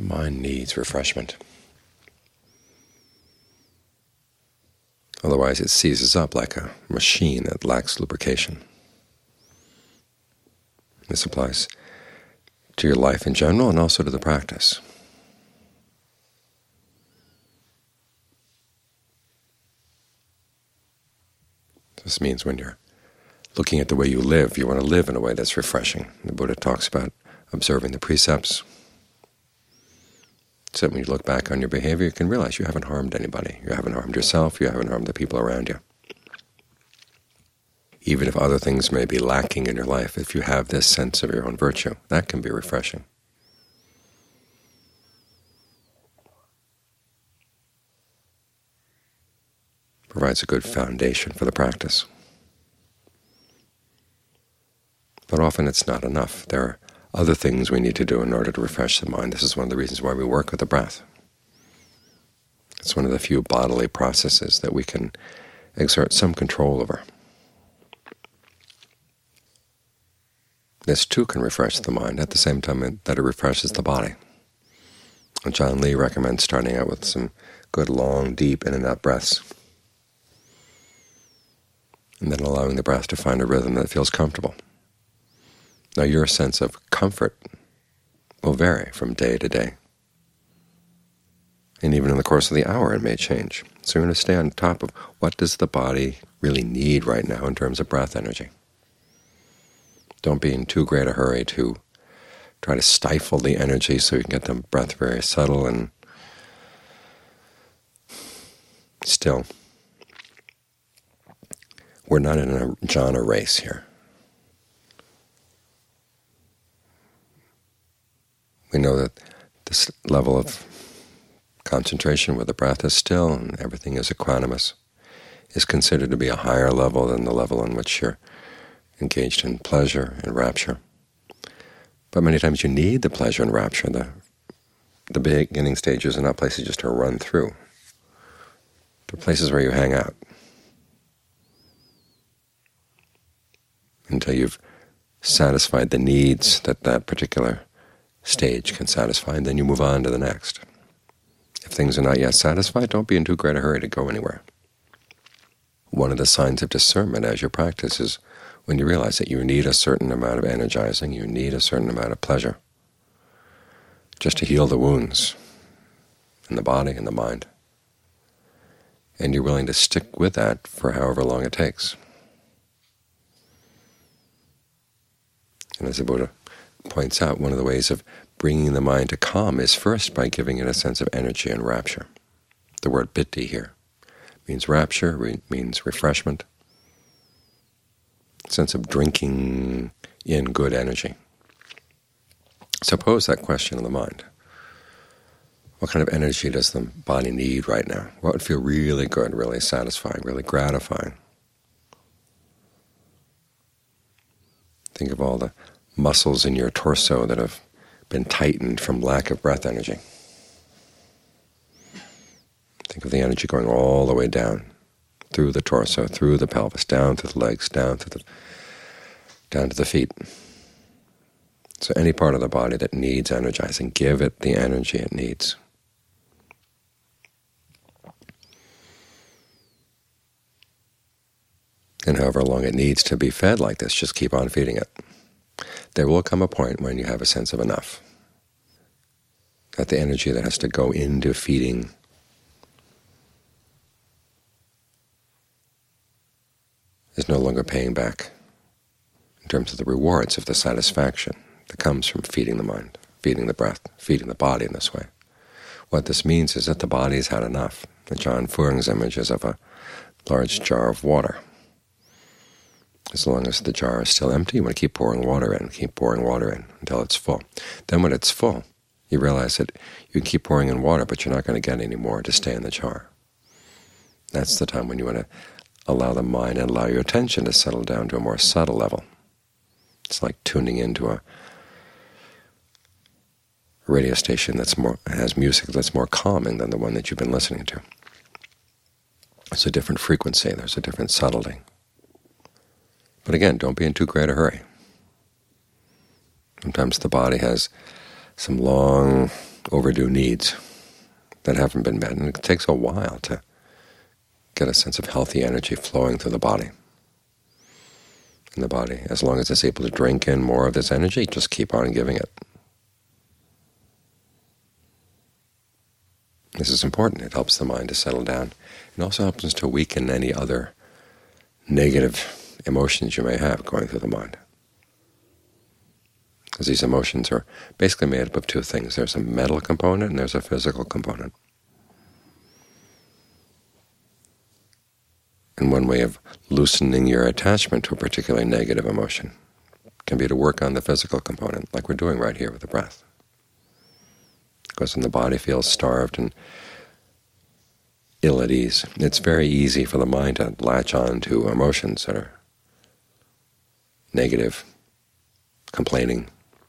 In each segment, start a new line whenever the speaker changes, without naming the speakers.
mind needs refreshment. Otherwise it seizes up like a machine that lacks lubrication. This applies to your life in general and also to the practice. This means when you're looking at the way you live, you want to live in a way that's refreshing. The Buddha talks about observing the precepts, so that when you look back on your behavior, you can realize you haven't harmed anybody. You haven't harmed yourself. You haven't harmed the people around you. Even if other things may be lacking in your life, if you have this sense of your own virtue, that can be refreshing. Provides a good foundation for the practice. But often it's not enough. There are other things we need to do in order to refresh the mind. This is one of the reasons why we work with the breath. It's one of the few bodily processes that we can exert some control over. This too can refresh the mind at the same time that it refreshes the body. And John Lee recommends starting out with some good long, deep in and out breaths, and then allowing the breath to find a rhythm that feels comfortable. Now your sense of comfort will vary from day to day, and even in the course of the hour it may change. So you're going to stay on top of what does the body really need right now in terms of breath energy. Don't be in too great a hurry to try to stifle the energy so you can get the breath very subtle and still. We're not in a jhana race here. We know that this level of concentration where the breath is still and everything is equanimous is considered to be a higher level than the level in which you're engaged in pleasure and rapture. But many times you need the pleasure and rapture. The beginning stages are not places just to run through. They're places where you hang out until you've satisfied the needs that that particular stage can satisfy, and then you move on to the next. If things are not yet satisfied, don't be in too great a hurry to go anywhere. One of the signs of discernment as you practice is when you realize that you need a certain amount of energizing, you need a certain amount of pleasure, just to heal the wounds in the body and the mind. And you're willing to stick with that for however long it takes. And as the Buddha points out, one of the ways of bringing the mind to calm is first by giving it a sense of energy and rapture. The word piti here means rapture, means refreshment, sense of drinking in good energy. So pose that question in the mind. What kind of energy does the body need right now? What would feel really good, really satisfying, really gratifying? Think of all the muscles in your torso that have been tightened from lack of breath energy. Think of the energy going all the way down, through the torso, through the pelvis, down to the legs, down to the feet. So any part of the body that needs energizing, give it the energy it needs. And however long it needs to be fed like this, just keep on feeding it. There will come a point when you have a sense of enough, that the energy that has to go into feeding is no longer paying back in terms of the rewards of the satisfaction that comes from feeding the mind, feeding the breath, feeding the body in this way. What this means is that the body's had enough. The John Furing's image is of a large jar of water. As long as the jar is still empty, you want to keep pouring water in until it's full. Then when it's full, you realize that you can keep pouring in water, but you're not going to get any more to stay in the jar. That's the time when you want to allow the mind and allow your attention to settle down to a more subtle level. It's like tuning into a radio station that has music that's more calming than the one that you've been listening to. It's a different frequency. There's a different subtlety. But again, don't be in too great a hurry. Sometimes the body has some long overdue needs that haven't been met. And it takes a while to get a sense of healthy energy flowing through the body. And the body, as long as it's able to drink in more of this energy, just keep on giving it. This is important. It helps the mind to settle down. It also helps us to weaken any other negative emotions you may have going through the mind. Because these emotions are basically made up of two things. There's a mental component and there's a physical component. And one way of loosening your attachment to a particularly negative emotion can be to work on the physical component, like we're doing right here with the breath. Because when the body feels starved and ill at ease, it's very easy for the mind to latch on to emotions that are negative, complaining,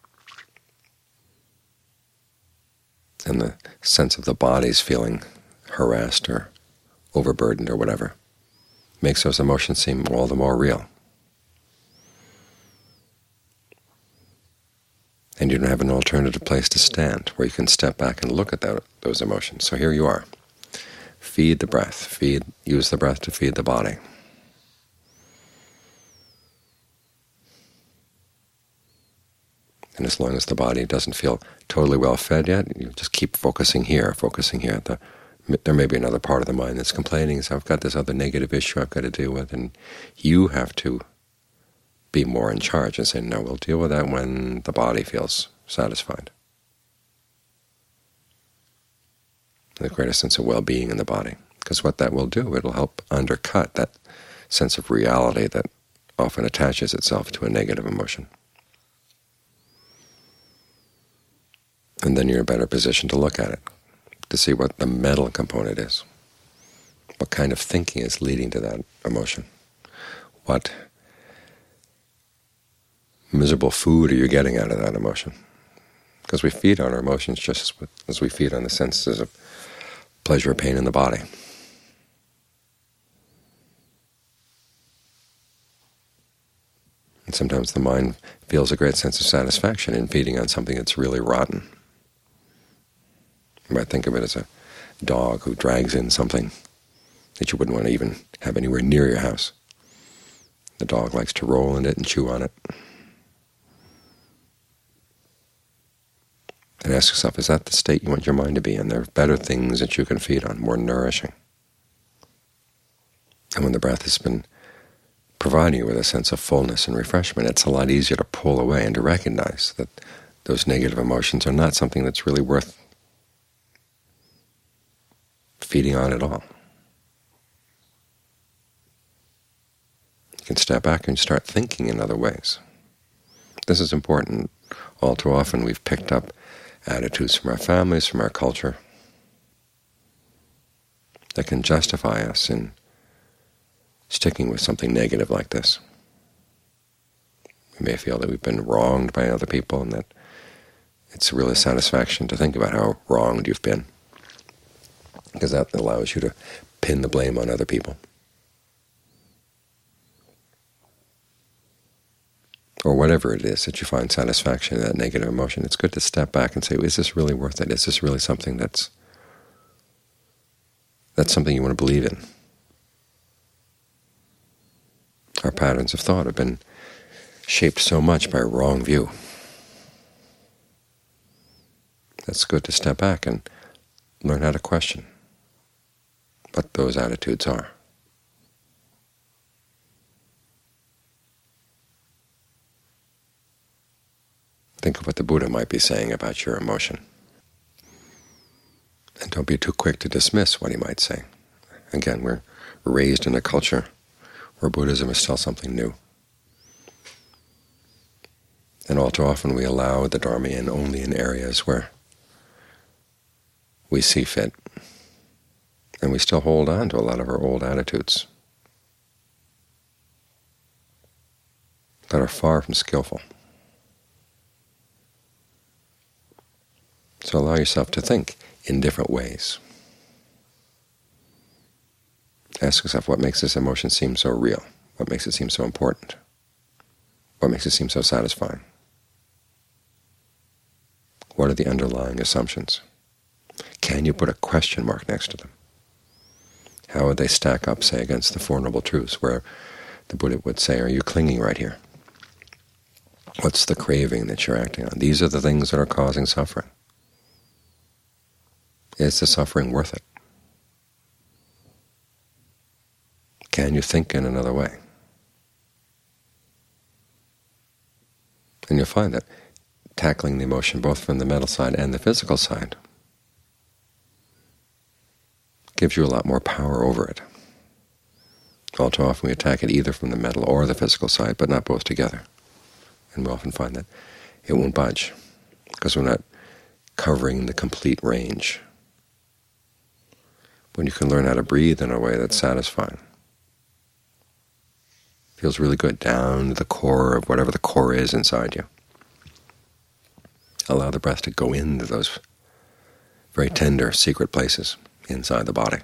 and the sense of the body's feeling harassed or overburdened or whatever makes those emotions seem all the more real. And you don't have an alternative place to stand where you can step back and look at those emotions. So here you are. Feed the breath. Use the breath to feed the body. And as long as the body doesn't feel totally well fed yet, you just keep focusing here, focusing here. There may be another part of the mind that's complaining, so I've got this other negative issue I've got to deal with, and you have to be more in charge and say, no, we'll deal with that when the body feels satisfied. The greatest sense of well-being in the body. Because what that will do, it'll help undercut that sense of reality that often attaches itself to a negative emotion. And then you're in a better position to look at it, to see what the mental component is. What kind of thinking is leading to that emotion? What miserable food are you getting out of that emotion? Because we feed on our emotions just as we feed on the senses of pleasure or pain in the body. And sometimes the mind feels a great sense of satisfaction in feeding on something that's really rotten. You might think of it as a dog who drags in something that you wouldn't want to even have anywhere near your house. The dog likes to roll in it and chew on it. And ask yourself, is that the state you want your mind to be in? There are better things that you can feed on, more nourishing. And when the breath has been providing you with a sense of fullness and refreshment, it's a lot easier to pull away and to recognize that those negative emotions are not something that's really worth feeding on at all. You can step back and start thinking in other ways. This is important. All too often we've picked up attitudes from our families, from our culture, that can justify us in sticking with something negative like this. We may feel that we've been wronged by other people and that it's really a satisfaction to think about how wronged you've been, because that allows you to pin the blame on other people. Or whatever it is that you find satisfaction in that negative emotion, it's good to step back and say, is this really worth it? Is this really something that's something you want to believe in? Our patterns of thought have been shaped so much by a wrong view. It's good to step back and learn how to question what those attitudes are. Think of what the Buddha might be saying about your emotion. And don't be too quick to dismiss what he might say. Again, we're raised in a culture where Buddhism is still something new. And all too often we allow the Dharma in only in areas where we see fit. And we still hold on to a lot of our old attitudes that are far from skillful. So allow yourself to think in different ways. Ask yourself, what makes this emotion seem so real? What makes it seem so important? What makes it seem so satisfying? What are the underlying assumptions? Can you put a question mark next to them? How would they stack up, say, against the Four Noble Truths, where the Buddha would say, are you clinging right here? What's the craving that you're acting on? These are the things that are causing suffering. Is the suffering worth it? Can you think in another way? And you'll find that tackling the emotion both from the mental side and the physical side gives you a lot more power over it. All too often we attack it either from the mental or the physical side, but not both together. And we often find that it won't budge, because we're not covering the complete range. When you can learn how to breathe in a way that's satisfying, it feels really good down to the core of whatever the core is inside you. Allow the breath to go into those very tender, secret places inside the body,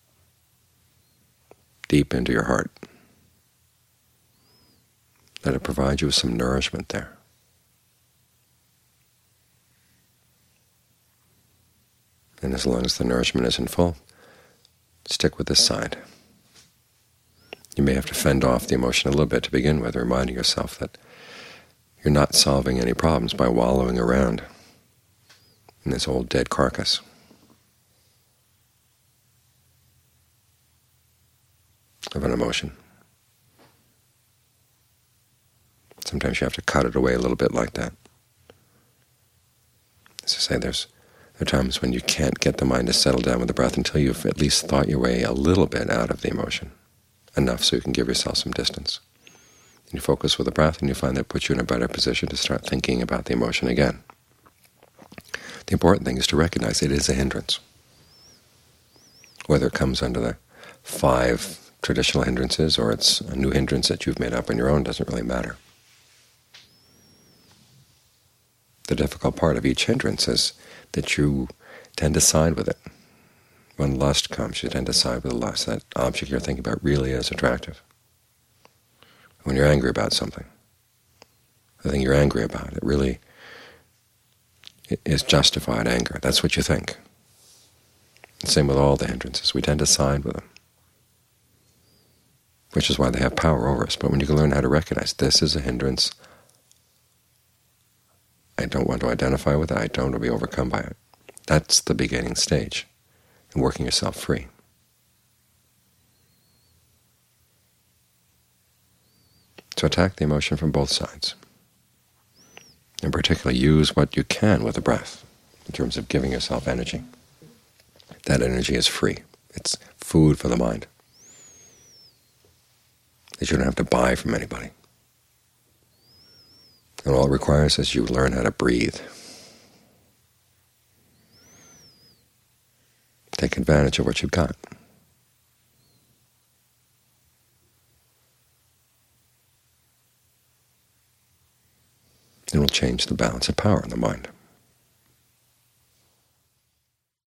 deep into your heart. Let it provide you with some nourishment there. And as long as the nourishment isn't full, stick with this side. You may have to fend off the emotion a little bit to begin with, reminding yourself that you're not solving any problems by wallowing around in this old dead carcass. Of an emotion. Sometimes you have to cut it away a little bit like that. As I say, there are times when you can't get the mind to settle down with the breath until you've at least thought your way a little bit out of the emotion, enough so you can give yourself some distance. And you focus with the breath, and you find that it puts you in a better position to start thinking about the emotion again. The important thing is to recognize it is a hindrance. Whether it comes under the 5 traditional hindrances or it's a new hindrance that you've made up on your own doesn't really matter. The difficult part of each hindrance is that you tend to side with it. When lust comes, you tend to side with the lust. That object you're thinking about really is attractive. When you're angry about something, the thing you're angry about, it really is justified anger. That's what you think. Same with all the hindrances. We tend to side with them, which is why they have power over us. But when you can learn how to recognize this is a hindrance, I don't want to identify with it, I don't want to be overcome by it. That's the beginning stage in working yourself free. So attack the emotion from both sides. And particularly use what you can with the breath in terms of giving yourself energy. That energy is free. It's food for the mind that you don't have to buy from anybody. And all it requires is you learn how to breathe. Take advantage of what you've got. It will change the balance of power in the mind.